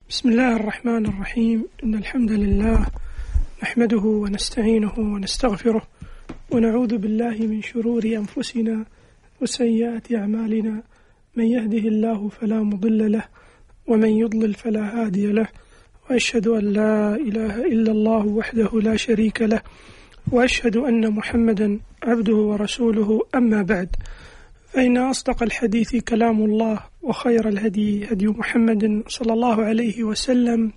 بسم الله الرحمن الرحيم. إن الحمد لله نحمده ونستعينه ونستغفره ونعوذ بالله من شرور أنفسنا وسيئات أعمالنا. من يهده الله فلا مضل له ومن يضلل فلا هادي له، وأشهد أن لا إله إلا الله وحده لا شريك له، وأشهد أن محمدا عبده ورسوله. أما بعد، فإن أصدق الحديث كلام الله، وخير الهدي هدي محمد صلى الله عليه وسلم،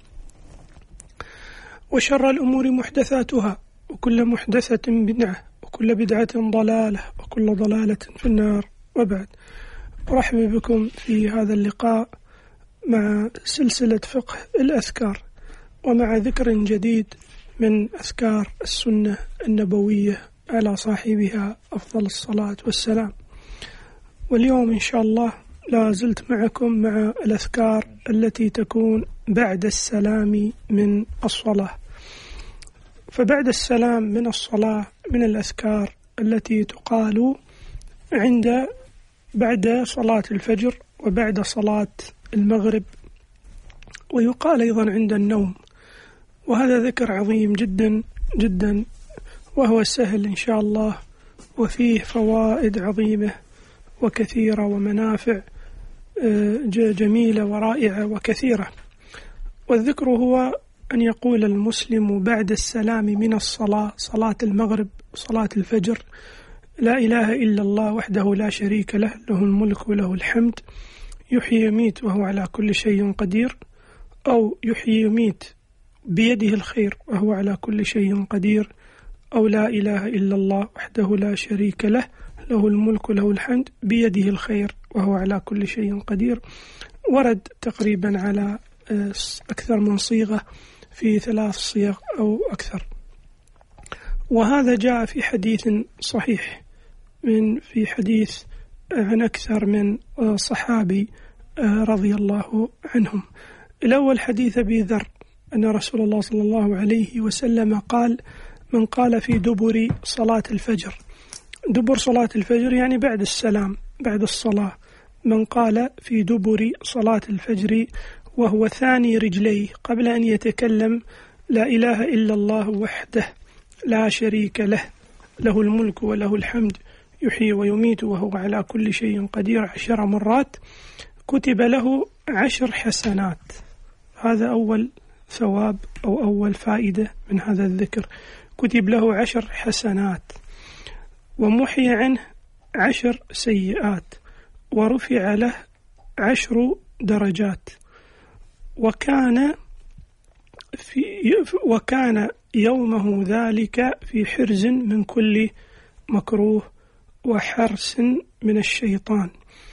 وشر الأمور محدثاتها، وكل محدثة بدعة، وكل بدعة ضلالة، وكل ضلالة في النار. وبعد، أرحب بكم في هذا اللقاء مع سلسلة فقه الأذكار، ومع ذكر جديد من أذكار السنة النبوية على صاحبها أفضل الصلاة والسلام. واليوم إن شاء الله لا زلت معكم مع الأذكار التي تكون بعد السلام من الصلاة. فبعد السلام من الصلاة من الأذكار التي تقال بعد صلاة الفجر، وبعد صلاة المغرب، ويقال أيضا عند النوم. وهذا ذكر عظيم جدا جدا، وهو سهل إن شاء الله، وفيه فوائد عظيمة وكثيرة ومنافع جميلة ورائعة وكثيرة. والذكر هو أن يقول المسلم بعد السلام من الصلاة، صلاة المغرب، صلاة الفجر: لا إله إلا الله وحده لا شريك له، له الملك وله الحمد، يحيي ويميت وهو على كل شيء قدير، أو يحيي ويميت بيده الخير وهو على كل شيء قدير، أو لا إله إلا الله وحده لا شريك له، له الملك وله الحمد، بيده الخير وهو على كل شيء قدير. ورد تقريبا على أكثر من صيغة، في 3 صيغ أو أكثر. وهذا جاء في حديث صحيح في حديث عن أكثر من صحابي رضي الله عنهم. الأول حديث أبي ذر أن رسول الله صلى الله عليه وسلم قال: من قال في دبر صلاة الفجر، دبر صلاة الفجر يعني بعد السلام، بعد الصلاة، من قال في دبر صلاة الفجر وهو ثاني رجليه قبل أن يتكلم: لا إله إلا الله وحده لا شريك له، له الملك وله الحمد، يحيي ويميت وهو على كل شيء قدير 10 مرات، كتب له 10 حسنات. هذا أول ثواب أو أول فائدة من هذا الذكر، كتب له 10 حسنات، ومحي عنه 10 سيئات، ورفع له 10 درجات، وكان يومه ذلك في حرز من كل مكروه وحرس من الشيطان،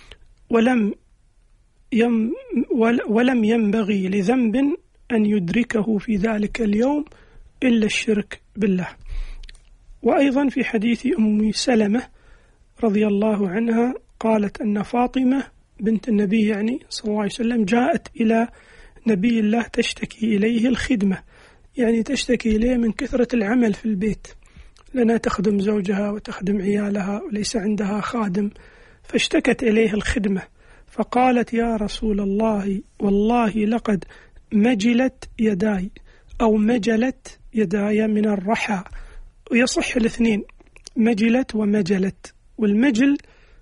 ولم ينبغي لذنب أن يدركه في ذلك اليوم إلا الشرك بالله. وأيضا في حديث أم سلمة رضي الله عنها قالت أن فاطمة بنت النبي يعني صلى الله عليه وسلم جاءت إلى نبي الله تشتكي إليه الخدمة، يعني تشتكي إليه من كثرة العمل في البيت، لأنها تخدم زوجها وتخدم عيالها وليس عندها خادم، فاشتكت إليه الخدمة. فقالت: يا رسول الله، والله لقد مجلت يداي، أو مجلت يداي من الرحى، ويصح الاثنين، مجلت ومجلت. والمجل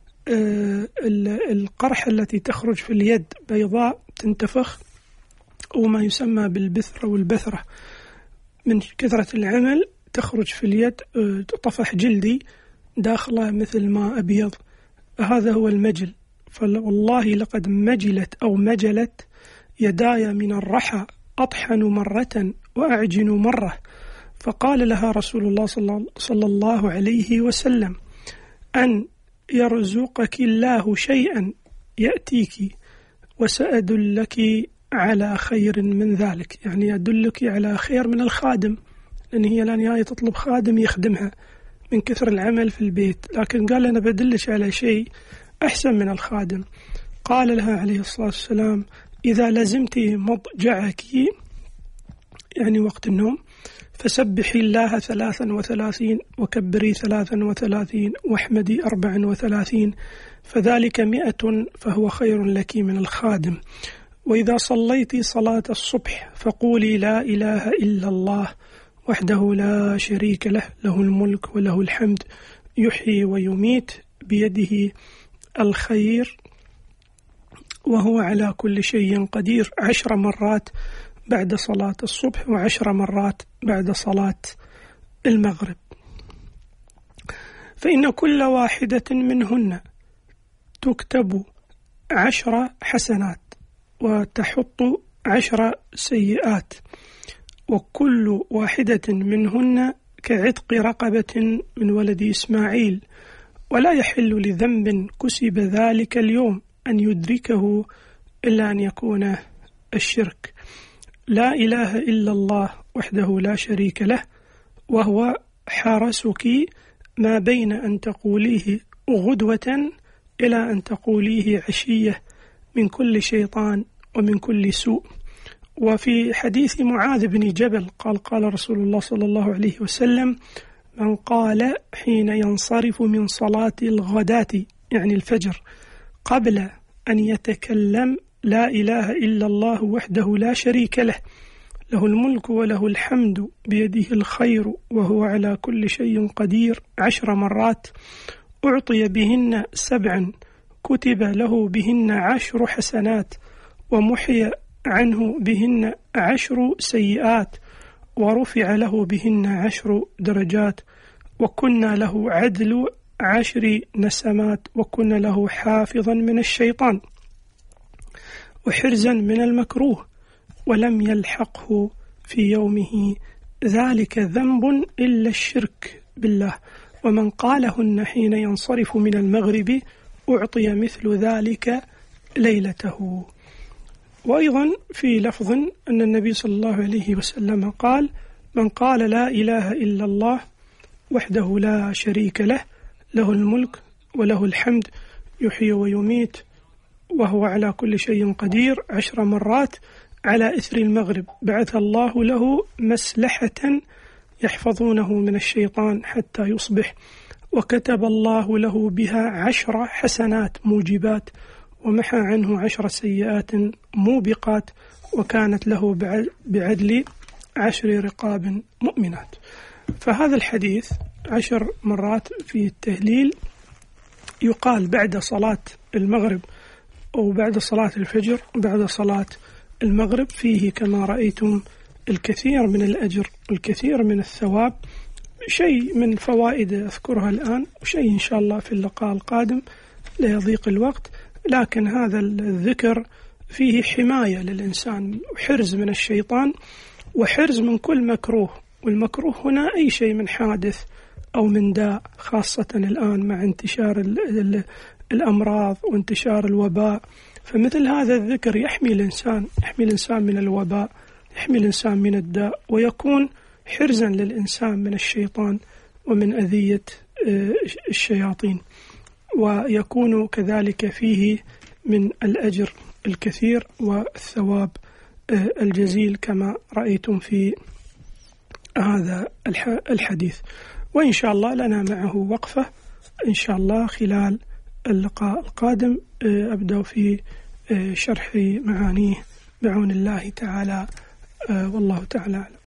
القرحة التي تخرج في اليد بيضاء تنتفخ، وما يسمى بالبثرة والبثرة، من كثرة العمل تخرج في اليد طفح جلدي داخله مثل ما أبيض، هذا هو المجل. فوالله لقد مجلت أو مجلت يداي من الرحى، أطحن مرة وأعجن مرة. فقال لها رسول الله صلى الله عليه وسلم: أن يرزقك الله شيئا يأتيك، وسأدلك على خير من ذلك، يعني أدلك على خير من الخادم، لأن هي لا نهاية تطلب خادم يخدمها من كثر العمل في البيت، لكن قال: أنا بدلش على شيء أحسن من الخادم. قال لها عليه الصلاة والسلام: إذا لزمت مضجعك، يعني وقت النوم، فسبحي الله 33 وكبري 33 واحمدي 34، فذلك 100 فهو خير لك من الخادم. وإذا صليت صلاة الصبح فقولي لا إله إلا الله وحده لا شريك له، له الملك وله الحمد يحيي ويميت بيده الخير وهو على كل شيء قدير 10 مرات بعد صلاة الصبح و10 مرات بعد صلاة المغرب. فإن كل واحدة منهن تكتب 10 حسنات وتحط 10 سيئات، وكل واحدة منهن كعتق رقبة من ولد إسماعيل، ولا يحل لذنب كسب ذلك اليوم أن يدركه إلا أن يكون الشرك. لا إله إلا الله وحده لا شريك له، وهو حارسك ما بين أن تقوليه غدوة إلى أن تقوليه عشية من كل شيطان ومن كل سوء. وفي حديث معاذ بن جبل قال رسول الله صلى الله عليه وسلم: من قال حين ينصرف من صلاة الغداة يعني الفجر قبل أن يتكلم لا إله إلا الله وحده لا شريك له، له الملك وله الحمد بيده الخير وهو على كل شيء قدير 10 مرات، أعطي بهن 7 كتب له بهن 10 حسنات، ومحي عنه بهن 10 سيئات، ورفع له بهن 10 درجات، وكنا له عدل 10 نسمات، وكنا له حافظا من الشيطان وحرزا من المكروه، ولم يلحقه في يومه ذلك ذنب إلا الشرك بالله. ومن قالهن حين ينصرف من المغرب أعطي مثل ذلك ليلته. وأيضا في لفظ أن النبي صلى الله عليه وسلم قال: من قال لا إله إلا الله وحده لا شريك له، له الملك وله الحمد يحيي ويميت وهو على كل شيء قدير 10 مرات على إثر المغرب، بعث الله له مسلحة يحفظونه من الشيطان حتى يصبح، وكتب الله له بها 10 حسنات موجبات، ومحى عنه 10 سيئات موبقات، وكانت له بعدل 10 رقاب مؤمنات. فهذا الحديث 10 مرات في التهليل يقال بعد صلاة المغرب أو بعد صلاة الفجر وبعد صلاة المغرب، فيه كما رأيتم الكثير من الأجر والكثير من الثواب. شيء من فوائد أذكرها الآن، وشيء إن شاء الله في اللقاء القادم لا يضيق الوقت، لكن هذا الذكر فيه حماية للإنسان وحرز من الشيطان وحرز من كل مكروه. والمكروه هنا أي شيء من حادث أو من داء، خاصة الآن مع انتشار الأمراض وانتشار الوباء، فمثل هذا الذكر يحمي الإنسان من الوباء، يحمي الإنسان من الداء، ويكون حرزا للإنسان من الشيطان ومن أذية الشياطين، ويكون كذلك فيه من الأجر الكثير والثواب الجزيل كما رأيتم في هذا الحديث. وإن شاء الله لنا معه وقفة إن شاء الله خلال اللقاء القادم، أبدأ في شرح معانيه بعون الله تعالى، والله تعالى أعلم.